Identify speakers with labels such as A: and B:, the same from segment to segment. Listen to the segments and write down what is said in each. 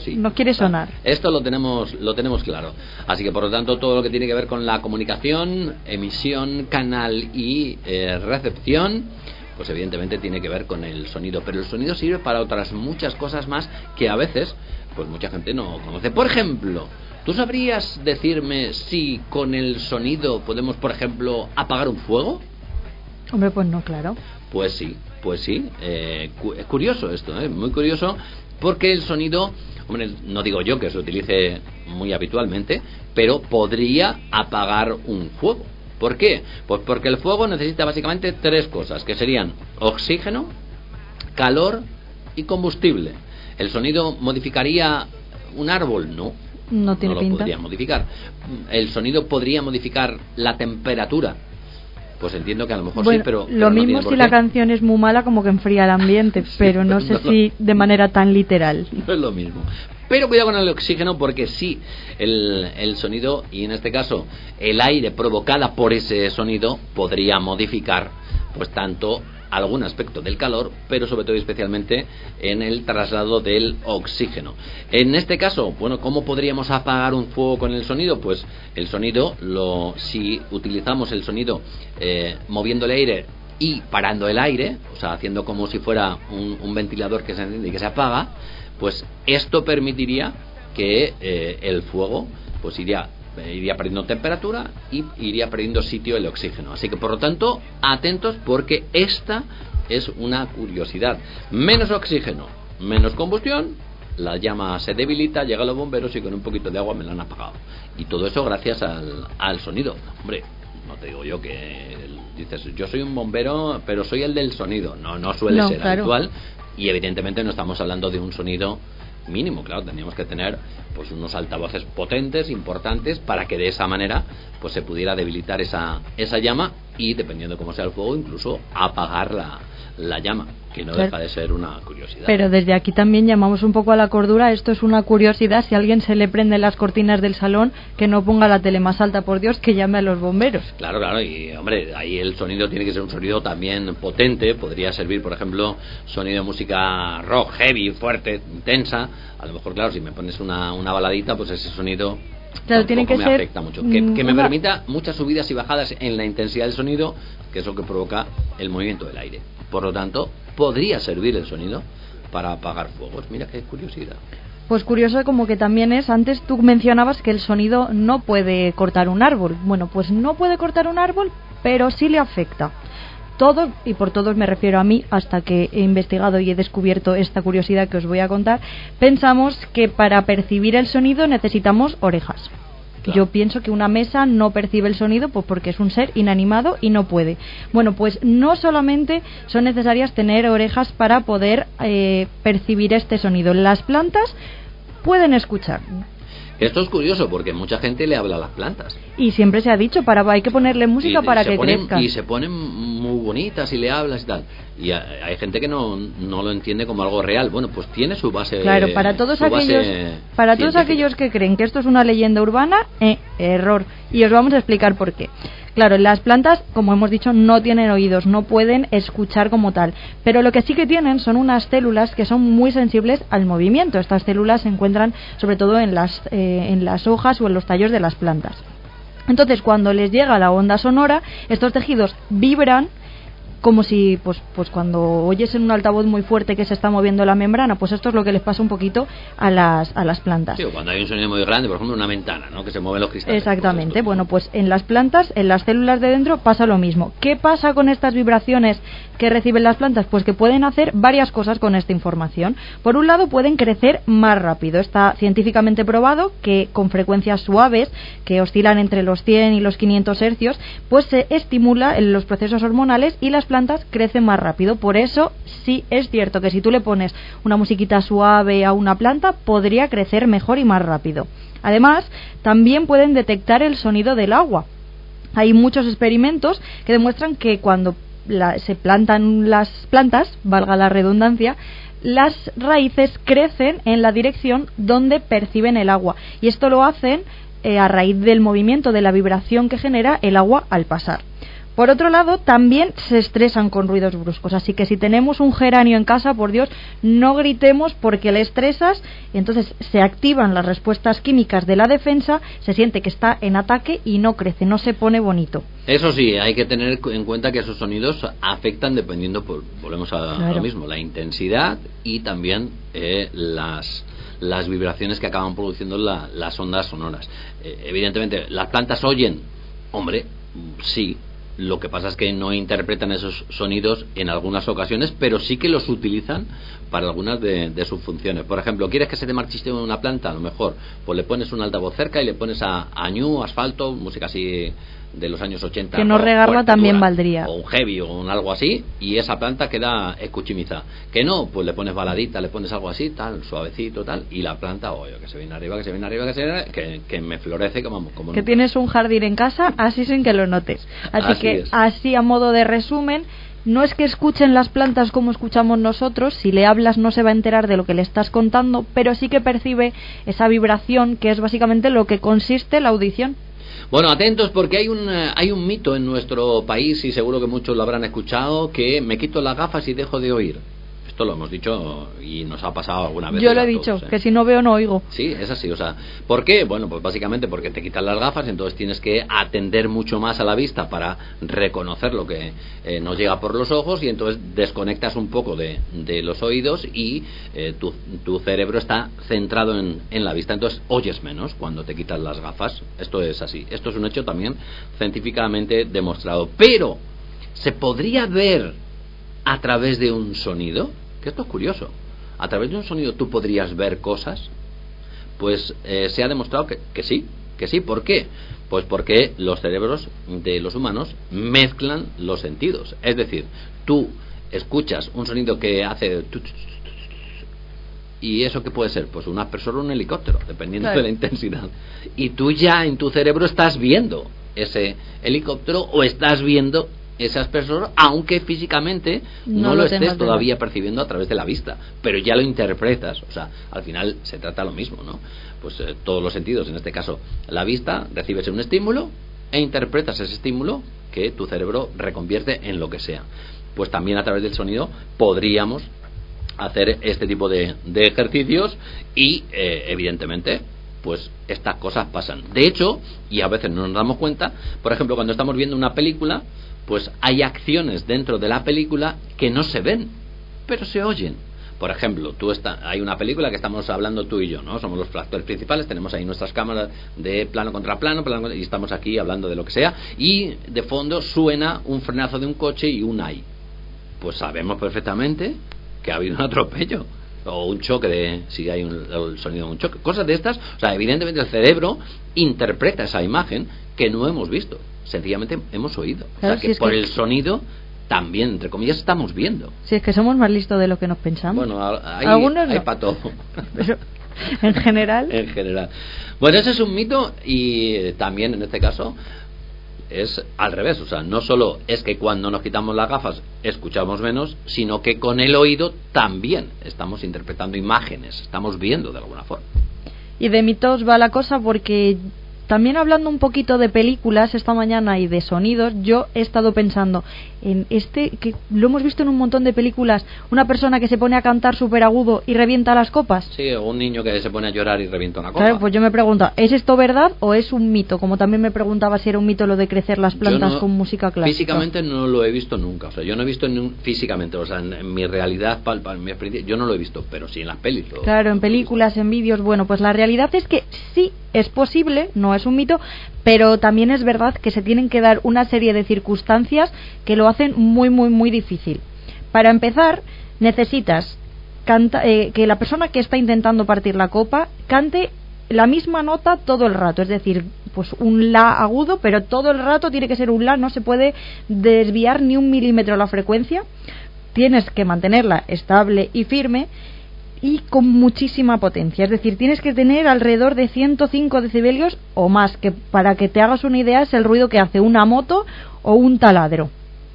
A: sí.
B: No quiere sonar.
A: Esto lo tenemos claro. Así que por lo tanto todo lo que tiene que ver con la comunicación, emisión, canal y recepción, pues evidentemente tiene que ver con el sonido. Pero el sonido sirve para otras muchas cosas más que a veces pues mucha gente no conoce. Por ejemplo, ¿tú sabrías decirme si con el sonido podemos, por ejemplo, apagar un fuego?
B: Hombre, pues no, claro.
A: Pues sí. Es curioso esto, muy curioso, porque el sonido, hombre, no digo yo que se utilice muy habitualmente, pero podría apagar un fuego. ¿Por qué? Pues porque el fuego necesita básicamente tres cosas, que serían oxígeno, calor y combustible. ¿El sonido modificaría un árbol?
B: No tiene
A: lo
B: pinta.
A: Podría modificar. ¿El sonido podría modificar la temperatura? Pues entiendo que a lo mejor
B: bueno,
A: sí, pero
B: lo
A: no
B: mismo si la canción es muy mala, como que enfría el ambiente, sí, pero no sé si de manera tan literal.
A: No es lo mismo. Pero cuidado con el oxígeno, porque sí, el sonido, y en este caso el aire provocada por ese sonido, podría modificar pues tanto algún aspecto del calor, pero sobre todo y especialmente en el traslado del oxígeno. En este caso, bueno, ¿cómo podríamos apagar un fuego con el sonido? Pues el sonido, si utilizamos el sonido moviendo el aire y parando el aire, o sea, haciendo como si fuera un ventilador que se enciende y que se apaga, pues esto permitiría que el fuego pues iría perdiendo temperatura y iría perdiendo sitio el oxígeno. Así que por lo tanto, atentos, porque esta es una curiosidad. Menos oxígeno, menos combustión, la llama se debilita, llega a los bomberos y con un poquito de agua me la han apagado. Y todo eso gracias al sonido. Hombre, no te digo yo que dices, yo soy un bombero, pero soy el del sonido. No suele ser habitual, y evidentemente no estamos hablando de un sonido mínimo. Claro, tendríamos que tener pues unos altavoces potentes, importantes, para que de esa manera pues se pudiera debilitar esa llama y, dependiendo de cómo sea el fuego, incluso apagar la llama, que no deja de ser una curiosidad.
B: Pero desde aquí también llamamos un poco a la cordura. Esto es una curiosidad. Si a alguien se le prenden las cortinas del salón, que no ponga la tele más alta, por Dios, que llame a los bomberos.
A: Claro, y hombre, ahí el sonido tiene que ser un sonido también potente. Podría servir, por ejemplo, sonido de música rock, heavy, fuerte, intensa. A lo mejor, claro, si me pones una baladita, pues ese sonido
B: tiene que
A: me
B: ser
A: afecta mucho. Que me permita muchas subidas y bajadas en la intensidad del sonido, que es lo que provoca el movimiento del aire. Por lo tanto, podría servir el sonido para apagar fuegos. Mira qué curiosidad.
B: Pues curioso como que también es, antes tú mencionabas que el sonido no puede cortar un árbol. Bueno, pues no puede cortar un árbol, pero sí le afecta. Todos, y por todos me refiero a mí, hasta que he investigado y he descubierto esta curiosidad que os voy a contar, pensamos que para percibir el sonido necesitamos orejas. Claro. Yo pienso que una mesa no percibe el sonido pues porque es un ser inanimado y no puede. Bueno, pues no solamente son necesarias tener orejas para poder percibir este sonido. Las plantas pueden escuchar.
A: Esto es curioso porque mucha gente le habla a las plantas.
B: Y siempre se ha dicho, hay que ponerle música para que crezca.
A: Y se ponen muy bonitas y le hablas y tal. Y hay gente que no lo entiende como algo real. Bueno, pues tiene su base.
B: Claro, para todos aquellos que creen que esto es una leyenda urbana, error. Y os vamos a explicar por qué. Claro, las plantas, como hemos dicho, no tienen oídos, no pueden escuchar como tal, pero lo que sí que tienen son unas células que son muy sensibles al movimiento. Estas células se encuentran sobre todo en las hojas o en los tallos de las plantas. Entonces, cuando les llega la onda sonora, estos tejidos vibran como si, pues cuando oyes en un altavoz muy fuerte que se está moviendo la membrana, pues esto es lo que les pasa un poquito a las plantas.
A: Sí, cuando hay un sonido muy grande, por ejemplo una ventana, ¿no?, que se mueven los cristales.
B: Exactamente, bueno, pues en las plantas, en las células de dentro pasa lo mismo. ¿Qué pasa con estas vibraciones que reciben las plantas? Pues que pueden hacer varias cosas con esta información. Por un lado, pueden crecer más rápido. Está científicamente probado que con frecuencias suaves, que oscilan entre los 100 y los 500 hercios, pues se estimula los procesos hormonales y las plantas crecen más rápido. Por eso sí es cierto que si tú le pones una musiquita suave a una planta, podría crecer mejor y más rápido. Además, también pueden detectar el sonido del agua. Hay muchos experimentos que demuestran que cuando se plantan las plantas, valga la redundancia, las raíces crecen en la dirección donde perciben el agua, y esto lo hacen a raíz del movimiento, de la vibración que genera el agua al pasar. Por otro lado, también se estresan con ruidos bruscos, así que si tenemos un geranio en casa, por Dios, no gritemos porque le estresas, y entonces se activan las respuestas químicas de la defensa, se siente que está en ataque y no crece, no se pone bonito.
A: Eso sí, hay que tener en cuenta que esos sonidos afectan dependiendo, volvemos a lo mismo, la intensidad y también las vibraciones que acaban produciendo las ondas sonoras. Evidentemente, ¿las plantas oyen? Hombre, sí. Lo que pasa es que no interpretan esos sonidos en algunas ocasiones, pero sí que los utilizan para algunas de sus funciones. Por ejemplo, ¿quieres que se te marchiste una planta? A lo mejor, pues le pones un altavoz cerca y le pones a Ñu, Asfalto, música así de los años 80.
B: Que no regarla también
A: dura,
B: valdría.
A: O un heavy o un algo así, y esa planta queda escuchimiza. Que no, pues le pones baladita, le pones algo así, tal, suavecito, tal, y la planta, que se viene arriba, que me florece como
B: que
A: nunca.
B: Tienes un jardín en casa, así sin que lo notes. Así que, así a modo de resumen, no es que escuchen las plantas como escuchamos nosotros, si le hablas no se va a enterar de lo que le estás contando, pero sí que percibe esa vibración, que es básicamente lo que consiste la audición.
A: Bueno, atentos porque hay un mito en nuestro país, y seguro que muchos lo habrán escuchado, que me quito las gafas y dejo de oír. Esto lo hemos dicho y nos ha pasado alguna vez.
B: Yo lo he dicho, que si no veo no oigo.
A: Sí, es así, o sea, ¿por qué? Bueno, pues básicamente porque te quitan las gafas, entonces tienes que atender mucho más a la vista para reconocer lo que nos llega por los ojos, y entonces desconectas un poco de los oídos y tu cerebro está centrado en la vista, entonces oyes menos cuando te quitas las gafas. Esto es así, esto es un hecho también científicamente demostrado, pero ¿se podría ver a través de un sonido? Que esto es curioso. A través de un sonido tú podrías ver cosas. Pues se ha demostrado que sí. ¿Por qué? Pues porque los cerebros de los humanos mezclan los sentidos. Es decir, tú escuchas un sonido que hace ¿y eso qué puede ser? Pues un aspersor o un helicóptero, dependiendo de la intensidad. Y tú ya en tu cerebro estás viendo ese helicóptero o estás viendo ese aspersor, aunque físicamente no lo estés todavía percibiendo a través de la vista, pero ya lo interpretas. O sea, al final se trata lo mismo, ¿no? Pues todos los sentidos, en este caso la vista, recibes un estímulo e interpretas ese estímulo que tu cerebro reconvierte en lo que sea. Pues también a través del sonido podríamos hacer este tipo de ejercicios y evidentemente pues estas cosas pasan. De hecho, y a veces no nos damos cuenta, por ejemplo, cuando estamos viendo una película, pues hay acciones dentro de la película que no se ven, pero se oyen. Por ejemplo, hay una película que estamos hablando tú y yo, ¿no? Somos los actores principales, tenemos ahí nuestras cámaras de plano contra plano, y estamos aquí hablando de lo que sea, y de fondo suena un frenazo de un coche y un ay. Pues sabemos perfectamente que ha habido un atropello o un choque, si hay el sonido de un choque, cosas de estas. O sea, evidentemente el cerebro interpreta esa imagen que no hemos visto, sencillamente hemos oído. Claro, o sea, que si por el sonido también, entre comillas, estamos viendo.
B: Si es que somos más listos de lo que nos pensamos.
A: Bueno,
B: algunos
A: hay
B: no.
A: para todo.
B: Pero en general.
A: En general. Bueno, ese es un mito, y también en este caso es al revés. O sea, no solo es que cuando nos quitamos las gafas escuchamos menos, sino que con el oído también estamos interpretando imágenes, estamos viendo de alguna forma.
B: Y de mitos va la cosa, porque también hablando un poquito de películas esta mañana y de sonidos, yo he estado pensando en que lo hemos visto en un montón de películas, una persona que se pone a cantar súper agudo y revienta las copas.
A: Sí, o un niño que se pone a llorar y revienta una copa.
B: Claro, pues yo me pregunto, ¿es esto verdad o es un mito? Como también me preguntaba si era un mito lo de crecer las plantas con música clásica.
A: Físicamente no lo he visto nunca, o sea, yo no he visto físicamente, o sea, en mi realidad, en mi experiencia, yo no lo he visto, pero sí en las pelis.
B: Claro, en películas, en vídeos. Bueno, pues la realidad es que sí es posible, no es un mito, pero también es verdad que se tienen que dar una serie de circunstancias que lo hacen muy, muy, muy difícil. Para empezar, necesitas que la persona que está intentando partir la copa cante la misma nota todo el rato, es decir, pues un la agudo, pero todo el rato tiene que ser un la, no se puede desviar ni un milímetro la frecuencia, tienes que mantenerla estable y firme y con muchísima potencia, es decir, tienes que tener alrededor de 105 decibelios o más, que para que te hagas una idea es el ruido que hace una moto o un taladro.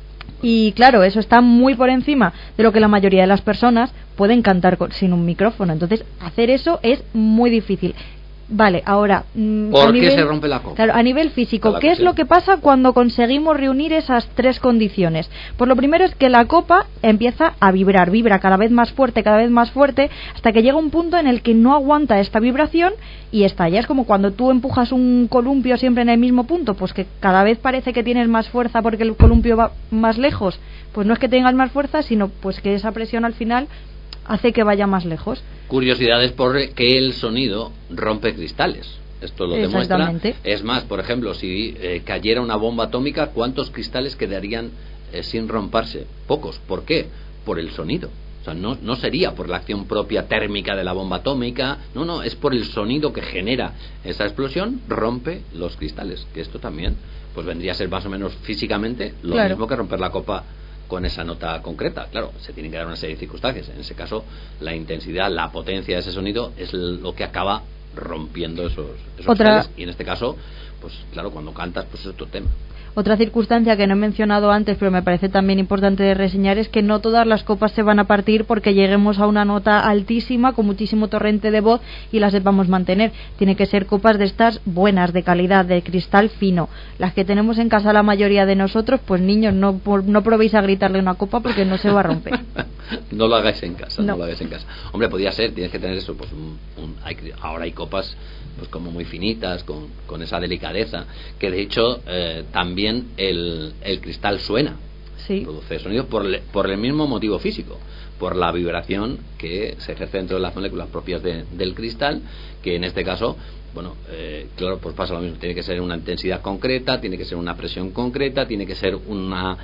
B: Y claro, eso está muy por encima de lo que la mayoría de las personas pueden cantar sin un micrófono, entonces hacer eso es muy difícil. Vale, ahora...
A: ¿Por qué se rompe la copa?
B: Claro, a nivel físico, ¿qué es lo que pasa cuando conseguimos reunir esas tres condiciones? Pues lo primero es que la copa empieza a vibra cada vez más fuerte, hasta que llega un punto en el que no aguanta esta vibración y estalla. Es como cuando tú empujas un columpio siempre en el mismo punto, pues que cada vez parece que tienes más fuerza porque el columpio va más lejos. Pues no es que tengas más fuerza, sino pues que esa presión al final hace que vaya más lejos.
A: Curiosidades porque el sonido rompe cristales. Esto lo demuestra. Es más, por ejemplo, si cayera una bomba atómica, ¿cuántos cristales quedarían sin romperse? Pocos. ¿Por qué? Por el sonido. O sea, no sería por la acción propia térmica de la bomba atómica, no, es por el sonido que genera esa explosión, rompe los cristales. Que esto también pues vendría a ser más o menos físicamente lo mismo que romper la copa con esa nota concreta. Claro, se tienen que dar una serie de circunstancias. En ese caso, la intensidad, la potencia de ese sonido es lo que acaba rompiendo esos cristales. Y en este caso, pues claro, cuando cantas, pues es otro tema.
B: Otra circunstancia que no he mencionado antes, pero me parece también importante de reseñar, es que no todas las copas se van a partir porque lleguemos a una nota altísima, con muchísimo torrente de voz y las sepamos mantener. Tiene que ser copas de estas buenas, de calidad, de cristal fino. Las que tenemos en casa la mayoría de nosotros, pues niños, no probéis a gritarle una copa porque no se va a romper.
A: No lo hagáis en casa, no lo hagáis en casa. Hombre, podría ser, tienes que tener eso, pues ahora hay copas pues como muy finitas, con esa delicadeza, que de hecho también el cristal suena, produce sonido por el mismo motivo físico, por la vibración que se ejerce dentro de las moléculas propias del cristal, que en este caso, bueno, claro, pues pasa lo mismo, tiene que ser una intensidad concreta, tiene que ser una presión concreta, tiene que ser una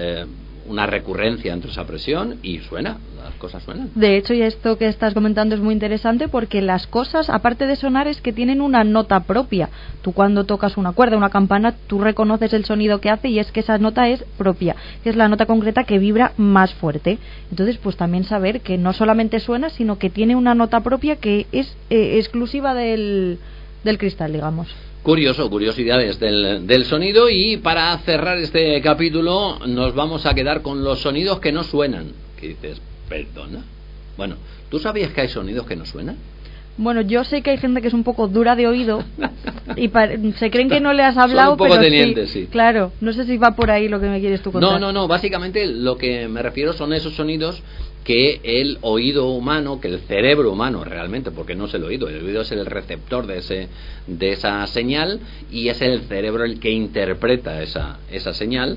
A: recurrencia entre esa presión y suena, las cosas suenan.
B: De hecho, y esto que estás comentando es muy interesante porque las cosas, aparte de sonar, es que tienen una nota propia. Tú cuando tocas una cuerda, una campana, tú reconoces el sonido que hace y es que esa nota es propia, que es la nota concreta que vibra más fuerte. Entonces, pues también saber que no solamente suena, sino que tiene una nota propia que es exclusiva del cristal, digamos.
A: Curiosidades del sonido. Y para cerrar este capítulo nos vamos a quedar con los sonidos que no suenan. ¿Qué dices? ¿Perdona? Bueno, ¿tú sabías que hay sonidos que no suenan?
B: Bueno, yo sé que hay gente que es un poco dura de oído y se creen que no le has hablado,
A: son un poco
B: pero
A: tenientes,
B: sí. Claro, no sé si va por ahí lo que me quieres tú contar.
A: No, básicamente lo que me refiero son esos sonidos que el oído humano, que el cerebro humano realmente, porque no es el oído es el receptor de esa señal y es el cerebro el que interpreta esa señal.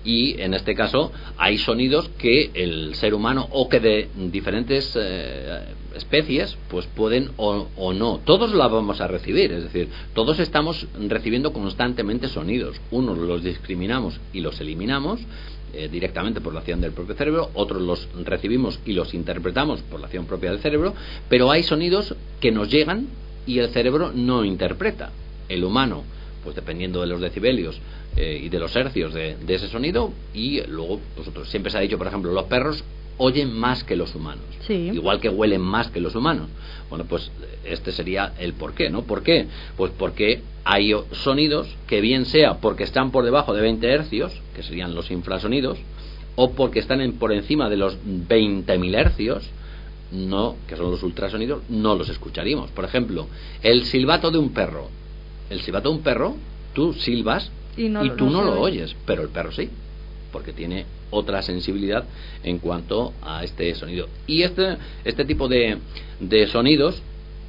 A: Y en este caso hay sonidos que el ser humano o que de diferentes especies pues pueden o no, todos la vamos a recibir, es decir, todos estamos recibiendo constantemente sonidos, unos los discriminamos y los eliminamos directamente por la acción del propio cerebro, otros los recibimos y los interpretamos por la acción propia del cerebro, pero hay sonidos que nos llegan y el cerebro no interpreta. El humano, pues dependiendo de los decibelios y de los hercios de ese sonido, y luego siempre se ha dicho, por ejemplo, los perros oyen más que los humanos, igual que huelen más que los humanos. Bueno, pues este sería el porqué, ¿no? ¿Por qué? Pues porque hay sonidos que bien sea porque están por debajo de 20 hercios, que serían los infrasonidos, o porque están por encima de los 20.000 hercios, no, que son los ultrasonidos, no los escucharíamos. Por ejemplo, el silbato de un perro. El silbato de un perro, tú silbas y tú no lo oyes, pero el perro sí, porque tiene otra sensibilidad en cuanto a este sonido. Y este tipo de sonidos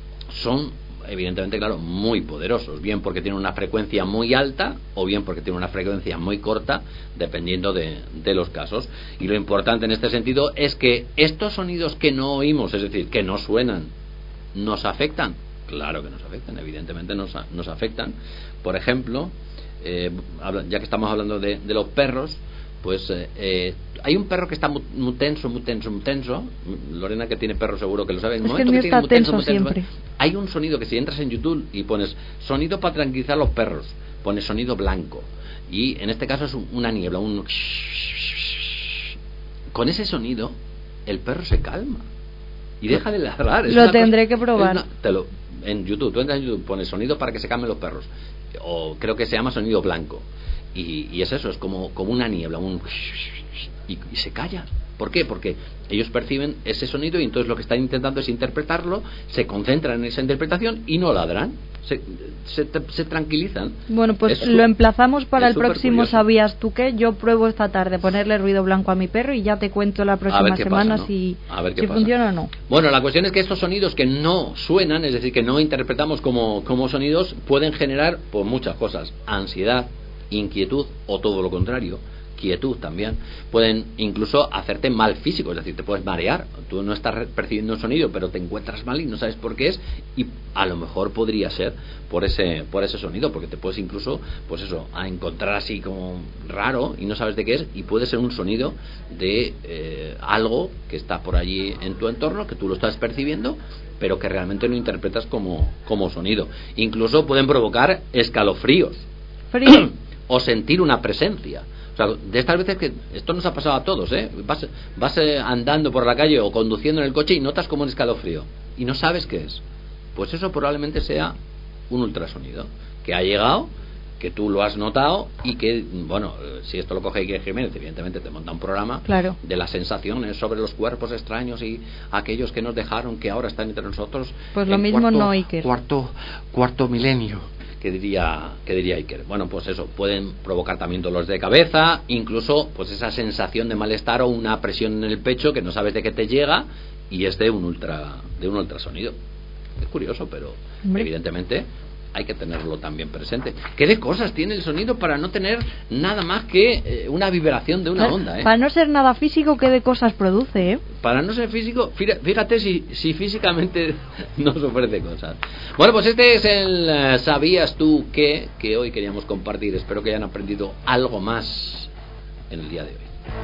A: son evidentemente, claro, muy poderosos, bien porque tienen una frecuencia muy alta o bien porque tienen una frecuencia muy corta, dependiendo de los casos. Y lo importante en este sentido es que estos sonidos que no oímos, es decir, que no suenan, ¿nos afectan? Claro que nos afectan, evidentemente nos afectan. Por ejemplo, ya que estamos hablando de los perros, pues hay un perro que está muy tenso. Lorena, que tiene perro, seguro que lo sabe. En el momento que tiene muy tenso siempre. Hay un sonido que si entras en YouTube y pones sonido para tranquilizar a los perros, pones sonido blanco, y en este caso es una niebla, con ese sonido el perro se calma y deja de ladrar.
B: Lo tendré que probar.
A: En YouTube, tú entras en YouTube, pones sonido para que se calmen los perros, o creo que se llama sonido blanco, y es eso, es como una niebla, y se calla. ¿Por qué? Porque ellos perciben ese sonido y entonces lo que están intentando es interpretarlo, se concentran en esa interpretación y no ladran. se tranquilizan.
B: Bueno, pues lo emplazamos para el próximo ¿Sabías tú qué? Yo pruebo esta tarde ponerle ruido blanco a mi perro y ya te cuento la próxima semana
A: pasa, ¿no?
B: si
A: pasa.
B: funciona o no.
A: Bueno, la cuestión es que estos sonidos que no suenan, es decir, que no interpretamos como sonidos, pueden generar pues muchas cosas: ansiedad, inquietud o todo lo contrario, quietud también. Pueden incluso hacerte mal físico, es decir, te puedes marear. Tú no estás percibiendo un sonido, pero te encuentras mal y no sabes por qué es, y a lo mejor podría ser por ese sonido, porque te puedes incluso, pues eso, a encontrar así como raro y no sabes de qué es, y puede ser un sonido de algo que está por allí en tu entorno, que tú lo estás percibiendo, pero que realmente no interpretas como sonido. Incluso pueden provocar escalofríos o sentir una presencia. O sea, de estas veces que esto nos ha pasado a todos, vas andando por la calle o conduciendo en el coche y notas como un escalofrío y no sabes qué es. Pues eso probablemente sea un ultrasonido que ha llegado, que tú lo has notado y que, bueno, si esto lo coge Iker Jiménez, evidentemente te monta un programa de las sensaciones sobre los cuerpos extraños y aquellos que nos dejaron, que ahora están entre nosotros.
B: Pues lo mismo no, Iker.
A: Cuarto milenio. Que diría Iker. Bueno, pues eso, pueden provocar también dolores de cabeza, incluso pues esa sensación de malestar o una presión en el pecho que no sabes de qué te llega y es de un ultrasonido. Es curioso, pero evidentemente hay que tenerlo también presente. ¿Qué de cosas tiene el sonido para no tener nada más que una vibración de una onda?
B: Para no ser nada físico, ¿qué de cosas produce?
A: Para no ser físico, fíjate si físicamente nos ofrece cosas. Bueno, pues este es el ¿Sabías tú qué? Que hoy queríamos compartir. Espero que hayan aprendido algo más en el día de hoy.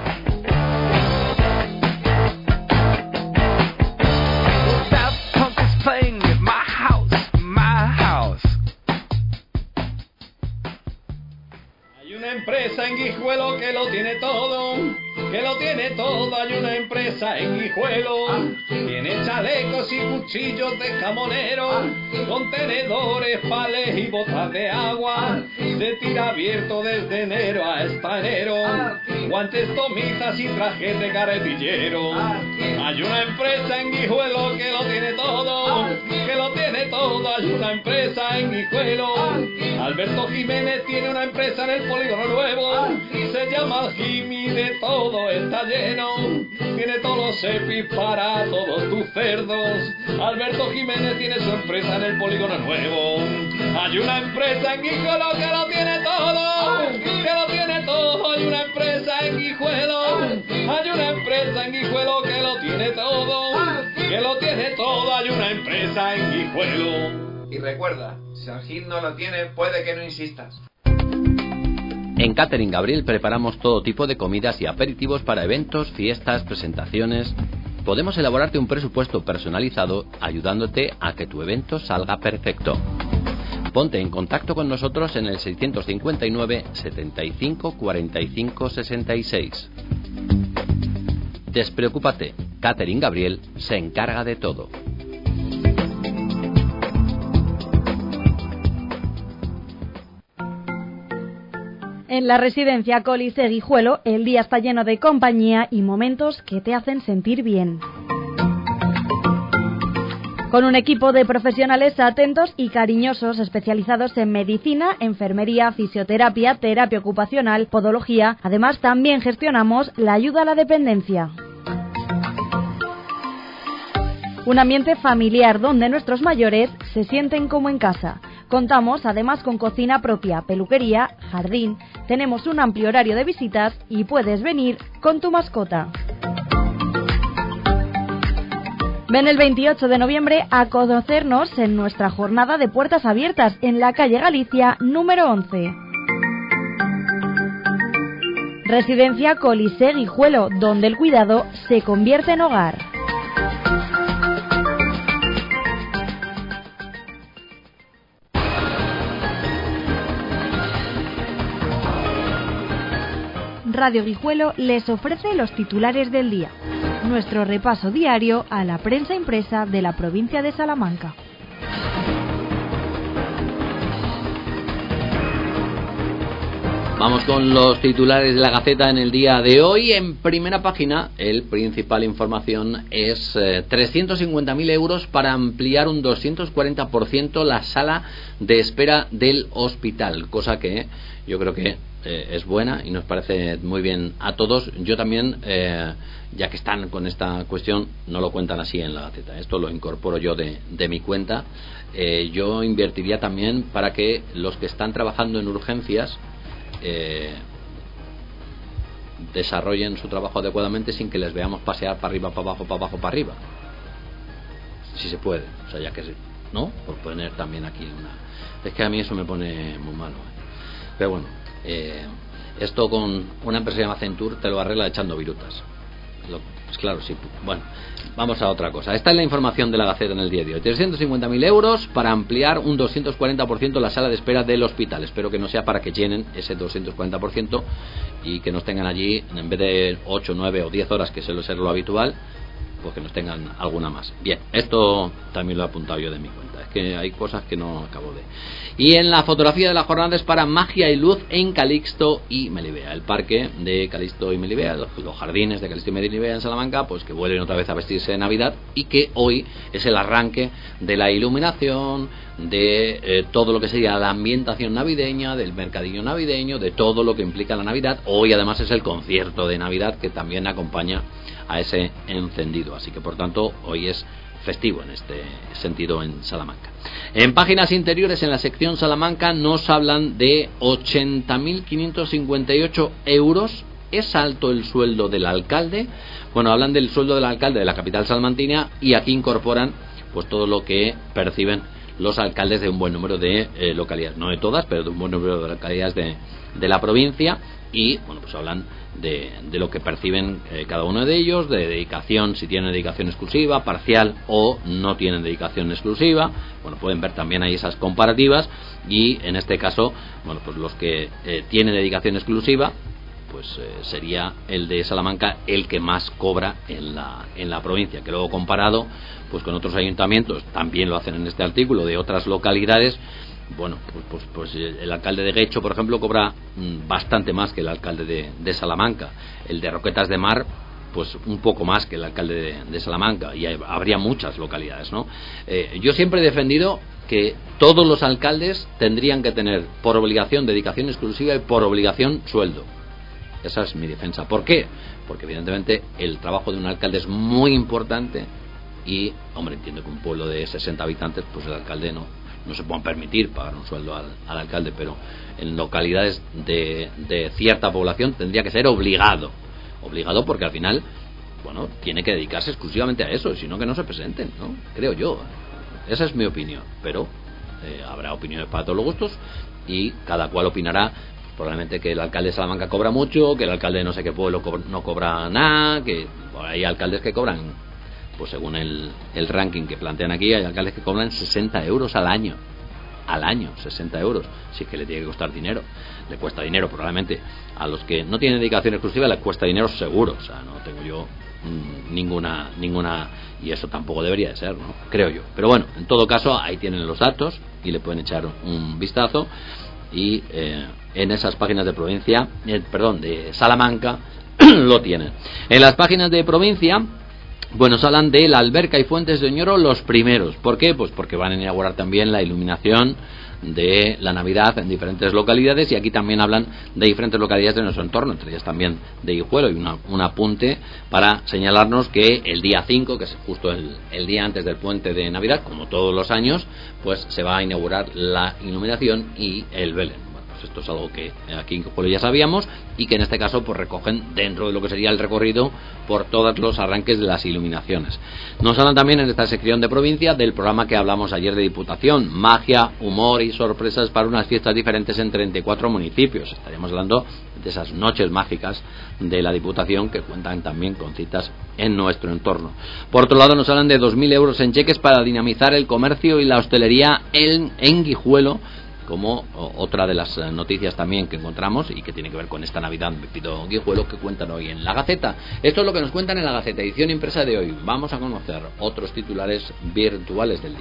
C: Empresa en Guijuelo que lo tiene todo, hay una empresa en Guijuelo, tiene chalecos y cuchillos de jamonero, contenedores, palés y botas de agua, se tira abierto desde enero hasta enero, guantes, tomitas y trajes de carretillero. Hay una empresa en Guijuelo que lo tiene todo, hay una empresa en Guijuelo. Alberto Jiménez tiene una empresa en el Polígono Nuevo, se llama Jimmy, de todo está lleno, tiene todos los EPIs para todos tus cerdos. Alberto Jiménez tiene su empresa en el Polígono Nuevo. Hay una empresa en Guijuelo que lo tiene todo, hay una empresa en Guijuelo, hay una empresa en Guijuelo que lo tiene todo, hay una empresa en Guijuelo.
D: Y recuerda, si el Gil no lo tiene, puede que no insistas.
A: En Catering Gabriel preparamos todo tipo de comidas y aperitivos para eventos, fiestas, presentaciones. Podemos elaborarte un presupuesto personalizado ayudándote a que tu evento salga perfecto. Ponte en contacto con nosotros en el 659 75 45 66. Despreocúpate, Catering Gabriel se encarga de todo.
B: En la residencia Colisée Guijuelo, el día está lleno de compañía y momentos que te hacen sentir bien. Con un equipo de profesionales atentos y cariñosos especializados en medicina, enfermería, fisioterapia, terapia ocupacional, podología. Además, también gestionamos la ayuda a la dependencia. Un ambiente familiar donde nuestros mayores se sienten como en casa. Contamos además con cocina propia, peluquería, jardín. Tenemos un amplio horario de visitas y puedes venir con tu mascota. Ven el 28 de noviembre a conocernos en nuestra jornada de puertas abiertas en la calle Galicia número 11. Residencia Colisée Guijuelo, donde el cuidado se convierte en hogar. Radio Guijuelo les ofrece los titulares del día, nuestro repaso diario a la prensa impresa de la provincia de Salamanca.
A: Vamos con los titulares de la Gaceta en el día de hoy. En primera página, el principal información es 350.000 euros para ampliar un 240% la sala de espera del hospital, cosa que yo creo que es buena y nos parece muy bien a todos. Yo también, ya que están con esta cuestión, no lo cuentan así en la Gaceta, esto lo incorporo yo de mi cuenta. Yo invertiría también para que los que están trabajando en urgencias desarrollen su trabajo adecuadamente sin que les veamos pasear para arriba, para abajo, para abajo, para arriba, si se puede, o sea, ya que no, por poner también aquí es que a mí eso me pone muy malo, pero bueno, esto con una empresa llamada Centur te lo arregla echando virutas. Pues claro, sí. Bueno, vamos a otra cosa. Esta es la información de la Gaceta en el día de hoy. 350.000 euros para ampliar un 240% la sala de espera del hospital. Espero que no sea para que llenen ese 240% y que nos tengan allí, en vez de 8, 9 o 10 horas, que suele ser lo habitual, pues que nos tengan alguna más. Bien, esto también lo he apuntado yo de mi cuenta. Es que hay cosas que no acabo de... Y en la fotografía de la jornada es para Magia y Luz en Calixto y Melibea. El parque de Calixto y Melibea, los jardines de Calixto y Melibea en Salamanca, pues que vuelven otra vez a vestirse de Navidad y que hoy es el arranque de la iluminación, de todo lo que sería la ambientación navideña, del mercadillo navideño, de todo lo que implica la Navidad. Hoy además es el concierto de Navidad que también acompaña a ese encendido, así que por tanto hoy es festivo en este sentido en Salamanca. En páginas interiores, en la sección Salamanca, nos hablan de 80.558 euros. ¿Es alto el sueldo del alcalde? Bueno, hablan del sueldo del alcalde de la capital salmantina y aquí incorporan pues todo lo que perciben los alcaldes de un buen número de localidades, no de todas, pero de un buen número de localidades de la provincia. Y bueno, pues hablan de lo que perciben cada uno de ellos, de dedicación, si tienen dedicación exclusiva, parcial o no tienen dedicación exclusiva. Bueno, pueden ver también ahí esas comparativas y en este caso, bueno, pues los que tienen dedicación exclusiva, pues sería el de Salamanca el que más cobra en la provincia, que luego comparado pues con otros ayuntamientos, también lo hacen en este artículo, de otras localidades. Bueno, pues el alcalde de Guecho, por ejemplo, cobra bastante más que el alcalde de Salamanca. El de Roquetas de Mar, pues un poco más que el alcalde de Salamanca. Y habría muchas localidades, ¿no? Yo siempre he defendido que todos los alcaldes tendrían que tener por obligación dedicación exclusiva y por obligación sueldo. Esa es mi defensa. ¿Por qué? Porque evidentemente el trabajo de un alcalde es muy importante y, hombre, entiendo que un pueblo de 60 habitantes, pues el alcalde no se pueden permitir pagar un sueldo al alcalde, pero en localidades de cierta población tendría que ser obligado porque al final, bueno, tiene que dedicarse exclusivamente a eso, si no que no se presenten, ¿no? Creo yo, esa es mi opinión, pero habrá opiniones para todos los gustos y cada cual opinará. Probablemente que el alcalde de Salamanca cobra mucho, que el alcalde de no sé qué pueblo no cobra nada, que hay alcaldes que cobran, pues según el ranking que plantean aquí, hay alcaldes que cobran 60 euros al año, 60 euros, si es que le tiene que costar dinero, le cuesta dinero probablemente. A los que no tienen dedicación exclusiva les cuesta dinero seguro, o sea, no tengo yo ninguna, y eso tampoco debería de ser, ¿no? Creo yo, pero bueno, en todo caso ahí tienen los datos y le pueden echar un vistazo y en esas páginas de provincia, de Salamanca lo tienen. En las páginas de provincia, bueno, se hablan de la alberca y fuentes de Oñoro los primeros. ¿Por qué? Pues porque van a inaugurar también la iluminación de la Navidad en diferentes localidades y aquí también hablan de diferentes localidades de nuestro entorno, entre ellas también de Guijuelo, y un apunte para señalarnos que el día 5, que es justo el día antes del puente de Navidad, como todos los años, pues se va a inaugurar la iluminación y el Belén. Esto es algo que aquí en Guijuelo ya sabíamos y que en este caso pues recogen dentro de lo que sería el recorrido por todos los arranques de las iluminaciones. Nos hablan también en esta sección de provincia del programa que hablamos ayer de Diputación, magia, humor y sorpresas para unas fiestas diferentes en 34 municipios. Estaríamos hablando de esas noches mágicas de la Diputación que cuentan también con citas en nuestro entorno. Por otro lado nos hablan de 2.000 euros en cheques para dinamizar el comercio y la hostelería en Guijuelo, como otra de las noticias también que encontramos y que tiene que ver con esta Navidad, me pido Guijuelo, que cuentan hoy en la Gaceta. Esto es lo que nos cuentan en la Gaceta, edición impresa de hoy. Vamos a conocer otros titulares virtuales del día.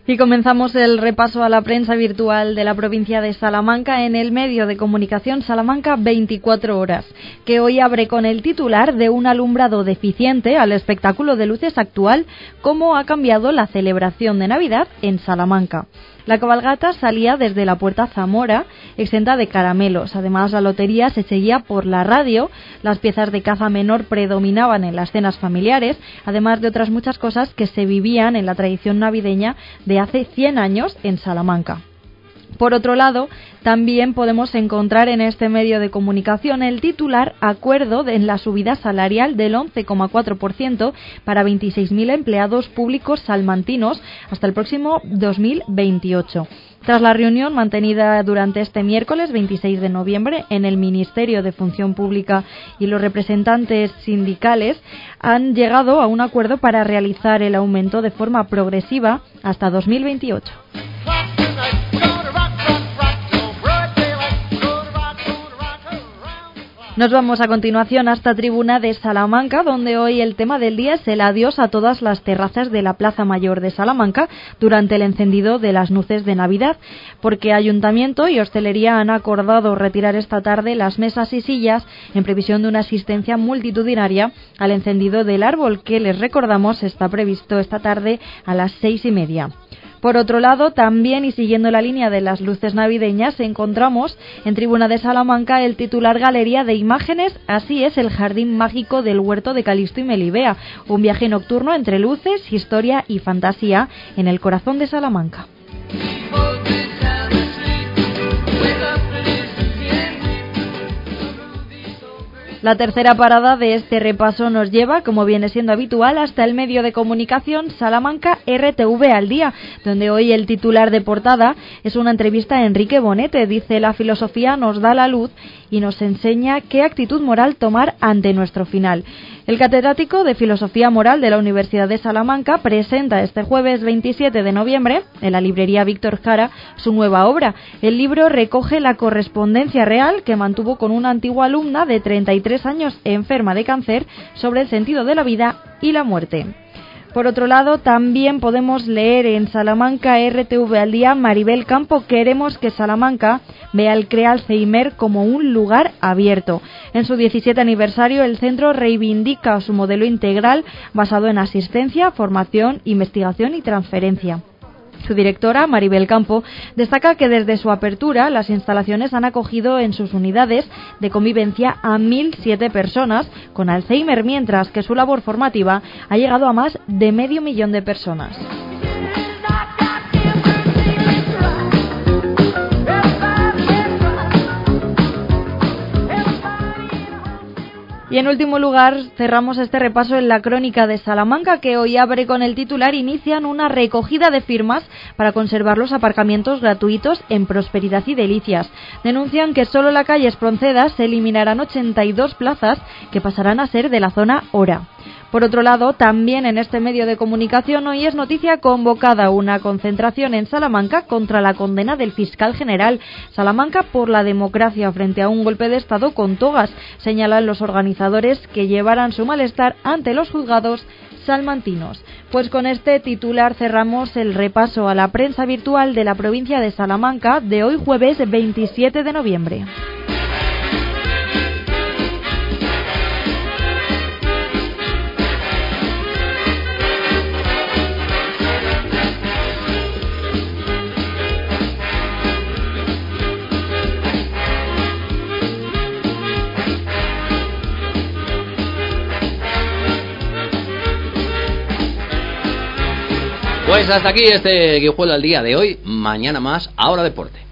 B: Y comenzamos el repaso a la prensa virtual de la provincia de Salamanca en el medio de comunicación Salamanca 24 horas, que hoy abre con el titular de un alumbrado deficiente al espectáculo de luces actual, cómo ha cambiado la celebración de Navidad en Salamanca. La cabalgata salía desde la Puerta Zamora, exenta de caramelos. Además, la lotería se seguía por la radio, las piezas de caza menor predominaban en las cenas familiares, además de otras muchas cosas que se vivían en la tradición navideña de hace 100 años en Salamanca. Por otro lado, también podemos encontrar en este medio de comunicación el titular acuerdo en la subida salarial del 11,4% para 26.000 empleados públicos salmantinos hasta el próximo 2028. Tras la reunión mantenida durante este miércoles 26 de noviembre en el Ministerio de Función Pública y los representantes sindicales han llegado a un acuerdo para realizar el aumento de forma progresiva hasta 2028. Nos vamos a continuación hasta Tribuna de Salamanca, donde hoy el tema del día es el adiós a todas las terrazas de la Plaza Mayor de Salamanca durante el encendido de las luces de Navidad, porque Ayuntamiento y Hostelería han acordado retirar esta tarde las mesas y sillas en previsión de una asistencia multitudinaria al encendido del árbol, que les recordamos está previsto esta tarde a las 6:30. Por otro lado, también y siguiendo la línea de las luces navideñas, encontramos en Tribuna de Salamanca el titular Galería de Imágenes, así es el Jardín Mágico del Huerto de Calixto y Melibea, un viaje nocturno entre luces, historia y fantasía en el corazón de Salamanca. La tercera parada de este repaso nos lleva, como viene siendo habitual, hasta el medio de comunicación Salamanca RTV al día, donde hoy el titular de portada es una entrevista a Enrique Bonete. Dice: la filosofía nos da la luz y nos enseña qué actitud moral tomar ante nuestro final. El catedrático de Filosofía Moral de la Universidad de Salamanca presenta este jueves 27 de noviembre en la librería Víctor Jara su nueva obra. El libro recoge la correspondencia real que mantuvo con una antigua alumna de 33 años enferma de cáncer sobre el sentido de la vida y la muerte. Por otro lado, también podemos leer en Salamanca RTV al día: Maribel Campo, queremos que Salamanca vea el CREA Alzheimer como un lugar abierto. En su 17 aniversario, el centro reivindica su modelo integral basado en asistencia, formación, investigación y transferencia. Su directora, Maribel Campo, destaca que desde su apertura las instalaciones han acogido en sus unidades de convivencia a 1.007 personas con Alzheimer, mientras que su labor formativa ha llegado a más de 500.000 de personas. Y en último lugar, cerramos este repaso en la Crónica de Salamanca, que hoy abre con el titular: inician una recogida de firmas para conservar los aparcamientos gratuitos en Prosperidad y Delicias. Denuncian que solo en la calle Espronceda se eliminarán 82 plazas que pasarán a ser de la zona Hora. Por otro lado, también en este medio de comunicación hoy es noticia convocada una concentración en Salamanca contra la condena del fiscal general. Salamanca por la democracia frente a un golpe de Estado con togas, señalan los organizadores, que llevarán su malestar ante los juzgados salmantinos. Pues con este titular cerramos el repaso a la prensa virtual de la provincia de Salamanca de hoy jueves 27 de noviembre.
A: Pues hasta aquí este Guijuelo al día de hoy. Mañana más, Ahora Deporte.